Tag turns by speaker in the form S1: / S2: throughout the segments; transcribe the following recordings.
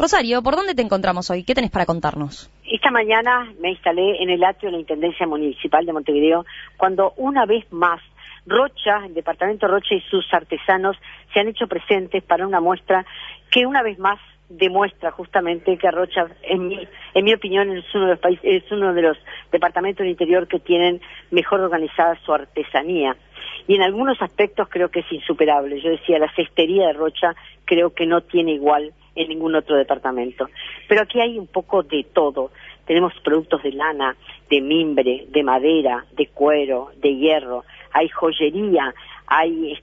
S1: Rosario, ¿por dónde te encontramos hoy? ¿Qué tenés para contarnos?
S2: Esta mañana me instalé en el atrio de la Intendencia Municipal de Montevideo, cuando una vez más Rocha, el departamento Rocha y sus artesanos se han hecho presentes para una muestra que una vez más demuestra justamente que Rocha, en mi opinión, es uno de los departamentos del interior que tienen mejor organizada su artesanía. Y en algunos aspectos creo que es insuperable. Yo decía, la cestería de Rocha creo que no tiene igual en ningún otro departamento. Pero aquí hay un poco de todo. Tenemos productos de lana, de mimbre, de madera, de cuero, de hierro, hay joyería, hay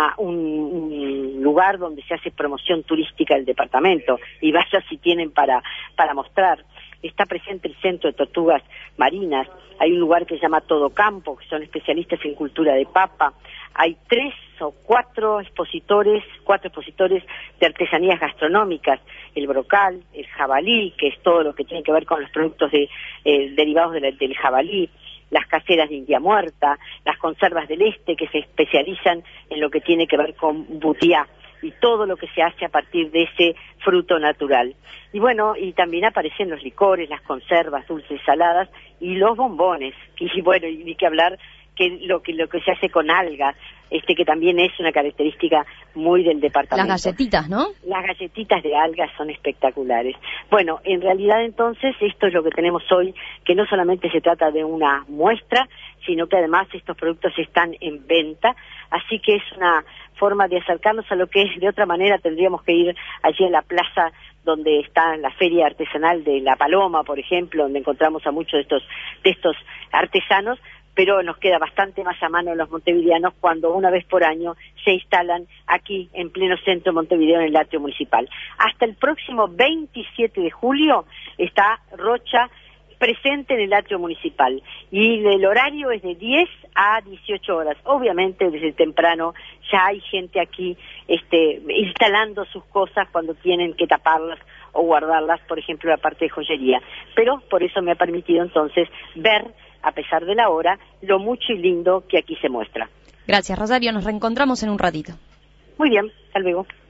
S2: un lugar donde se hace promoción turística del departamento, y vaya si tienen para mostrar. Está presente el Centro de Tortugas Marinas, hay un lugar que se llama Todo Campo, que son especialistas en cultura de papa, hay 3 o 4 expositores de artesanías gastronómicas, el brocal, el jabalí, que es todo lo que tiene que ver con los productos derivados del jabalí, las caseras de India Muerta, las conservas del este, que se especializan en lo que tiene que ver con butiá, y todo lo que se hace a partir de ese fruto natural. Y bueno, y también aparecen los licores, las conservas dulces, saladas, y los bombones, y bueno, y ni que hablar que lo que se hace con algas, que también es una característica muy del departamento.
S1: Las galletitas, ¿no?
S2: Las galletitas de algas son espectaculares. Bueno, en realidad entonces esto es lo que tenemos hoy, que no solamente se trata de una muestra, sino que además estos productos están en venta, así que es una forma de acercarnos a lo que de otra manera tendríamos que ir allí en la plaza donde está la feria artesanal de La Paloma, por ejemplo, donde encontramos a muchos de estos artesanos, pero nos queda bastante más a mano los montevideanos cuando una vez por año se instalan aquí en pleno centro de Montevideo en el atrio municipal. Hasta el próximo 27 de julio está Rocha presente en el atrio municipal, y el horario es de 10 a 18 horas. Obviamente desde temprano ya hay gente aquí instalando sus cosas cuando tienen que taparlas o guardarlas, por ejemplo la parte de joyería, pero por eso me ha permitido entonces ver, a pesar de la hora, lo mucho y lindo que aquí se muestra.
S1: Gracias, Rosario, nos reencontramos en un ratito.
S2: Muy bien, hasta luego.